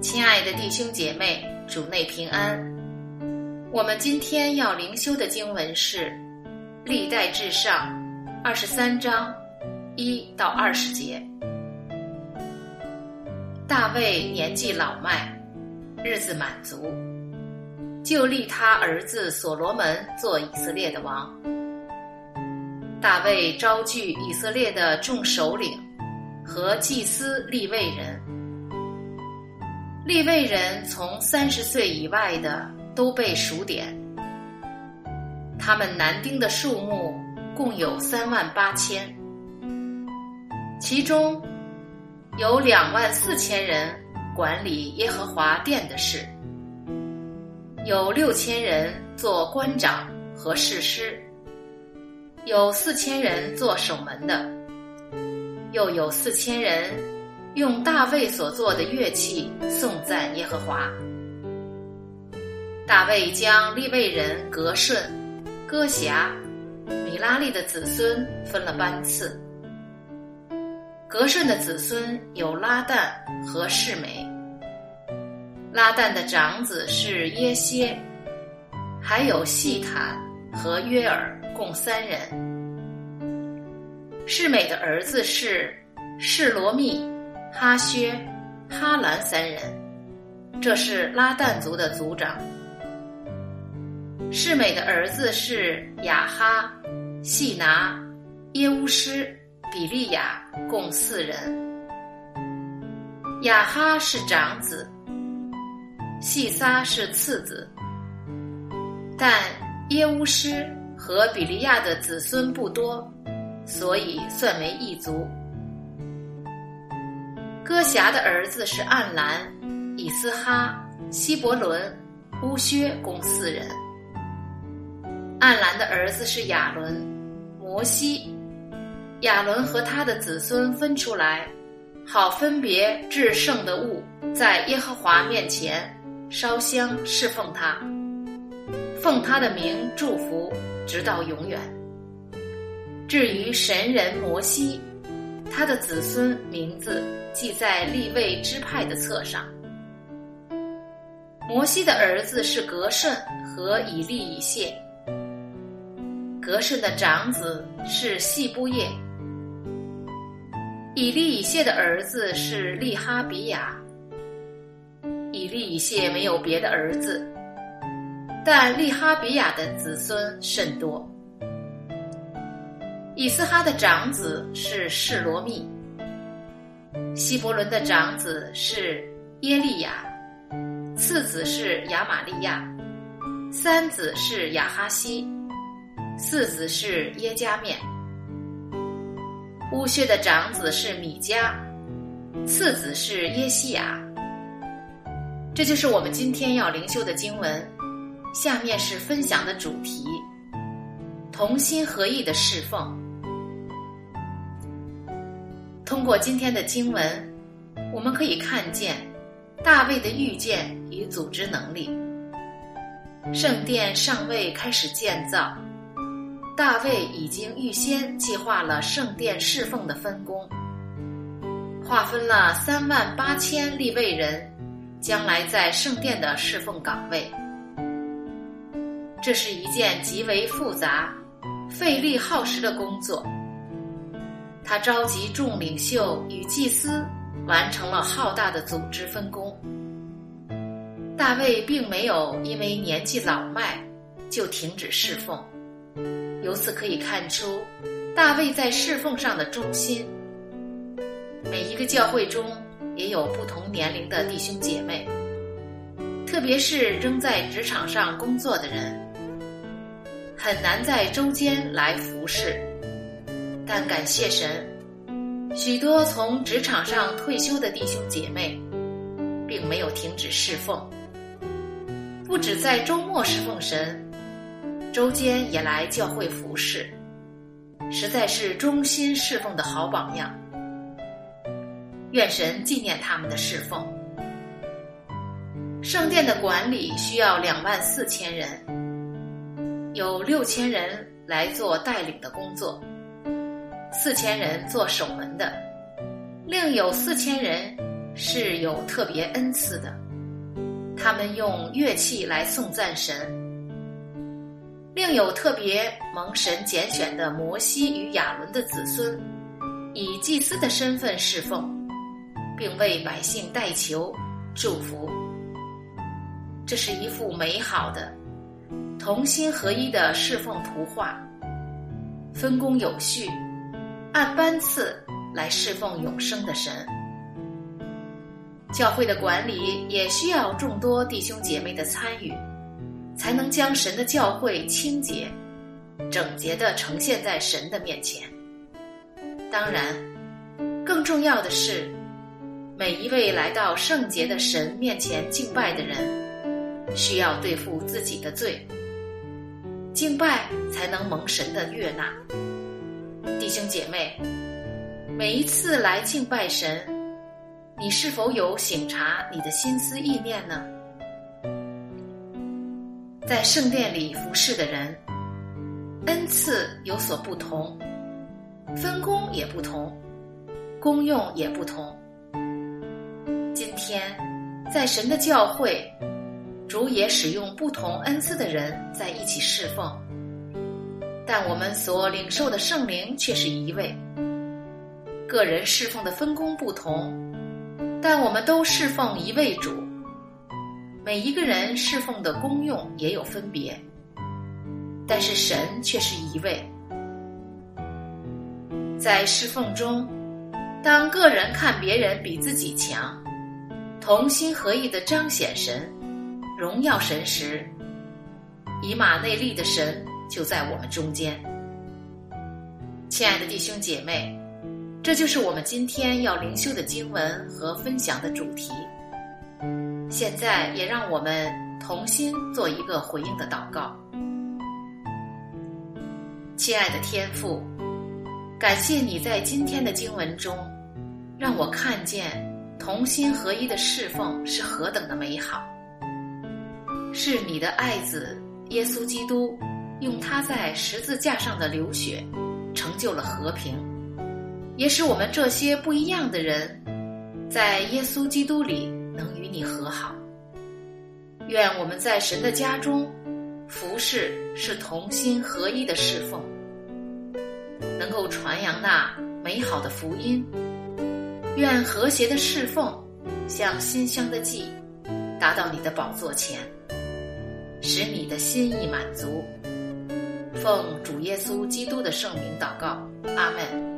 亲爱的弟兄姐妹，主内平安。我们今天要灵修的经文是历代志上23章1到20节。大卫年纪老迈，日子满足，就立他儿子所罗门做以色列的王。大卫招聚以色列的众首领和祭司利未人，利未人从30岁以外的都被数点，他们男丁的数目共有38000，其中有24000人管理耶和华殿的事，有6000人做官长和士师，有4000人做守门的，又有4000人用大卫所做的乐器颂赞耶和华。大卫将利未人革顺、歌辖、米拉利的子孙分了班次。革顺的子孙有拉旦和示每，拉旦的长子是耶歇，还有细坦和约尔，共3人。示每的儿子是示罗密、哈薛、哈兰3人，这是拉旦族的族长。示每的儿子是亚哈、细拿、耶乌施、比利亚，共4人。亚哈是长子，细撒是次子，但耶乌施和比利亚的子孙不多，所以算为一族。歌辖的儿子是暗兰、以斯哈、希伯伦、乌薛，共4人。暗兰的儿子是亚伦、摩西，亚伦和他的子孙分出来，好分别至圣的物，在耶和华面前烧香侍奉他，奉他的名祝福，直到永远。至于神人摩西，他的子孙名字记在利未支派的册上。摩西的儿子是革顺和以利以谢，革顺的长子是细布叶，以利以谢的儿子是利哈比亚。以利以谢没有别的儿子，但利哈比亚的子孙甚多。以斯哈的长子是示罗密，希伯伦的长子是耶利亚，次子是亚玛利亚，三子是亚哈西，四子是耶加面。乌薛的长子是米迦，次子是耶西亚。这就是我们今天要灵修的经文。下面是分享的主题：同心合意的侍奉。通过今天的经文，我们可以看见大卫的预见与组织能力。圣殿尚未开始建造，大卫已经预先计划了圣殿侍奉的分工，划分了38000利未人将来在圣殿的侍奉岗位。这是一件极为复杂、费力耗时的工作。他召集众领袖与祭司，完成了浩大的组织分工。大卫并没有因为年纪老迈就停止侍奉，由此可以看出大卫在侍奉上的忠心。每一个教会中也有不同年龄的弟兄姐妹，特别是仍在职场上工作的人，很难在周间来服侍。但感谢神，许多从职场上退休的弟兄姐妹并没有停止侍奉，不只在周末侍奉神，周间也来教会服侍，实在是忠心侍奉的好榜样。愿神纪念他们的侍奉。圣殿的管理需要24000人，有6000人来做带领的工作，4000人做守门的，另有4000人是有特别恩赐的，他们用乐器来颂赞神。另有特别蒙神拣选的摩西与亚伦的子孙，以祭司的身份侍奉，并为百姓代求祝福。这是一幅美好的同心合一的侍奉图画，分工有序，按班次来侍奉永生的神。教会的管理也需要众多弟兄姐妹的参与，才能将神的教会清洁、整洁地呈现在神的面前。当然，更重要的是，每一位来到圣洁的神面前敬拜的人，需要对付自己的罪，敬拜才能蒙神的悦纳。弟兄姐妹，每一次来敬拜神，你是否有省察你的心思意念呢？在圣殿里服侍的人，恩赐有所不同，分工也不同，功用也不同。今天在神的教会，主也使用不同恩赐的人在一起侍奉，但我们所领受的圣灵却是一位。个人侍奉的分工不同，但我们都侍奉一位主。每一个人侍奉的功用也有分别，但是神却是一位。在侍奉中，当个人看别人比自己强，同心合意地彰显神、荣耀神时，以马内利的神就在我们中间。亲爱的弟兄姐妹，这就是我们今天要灵修的经文和分享的主题。现在也让我们同心做一个回应的祷告。亲爱的天父，感谢你在今天的经文中，让我看见同心合一的侍奉是何等的美好。是你的爱子耶稣基督用他在十字架上的流血成就了和平，也使我们这些不一样的人在耶稣基督里能与你和好。愿我们在神的家中服侍是同心合一的侍奉，能够传扬那美好的福音。愿和谐的侍奉像馨香的祭达到你的宝座前，使你的心意满足。奉主耶稣基督的圣名祷告，阿们。